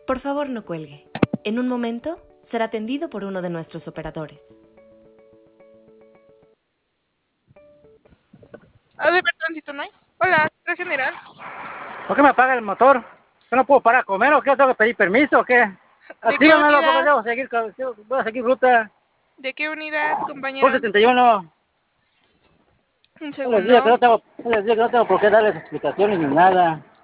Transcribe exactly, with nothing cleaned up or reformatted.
Por favor, no cuelgue. En un momento será atendido por uno de nuestros operadores. ¿Ha de ver tránsito, no hay? Hola, ¿tres general? ¿Por qué me apaga el motor? ¿Yo no puedo parar a comer o qué? ¿Tengo que pedir permiso o qué? ¿De qué Actívamelo porque unidad? debo seguir, voy a seguir ruta. ¿De qué unidad, Por compañero? setenta y uno. Un No les digo que segundo. no tengo, no les digo que no tengo por qué darles explicaciones ni nada.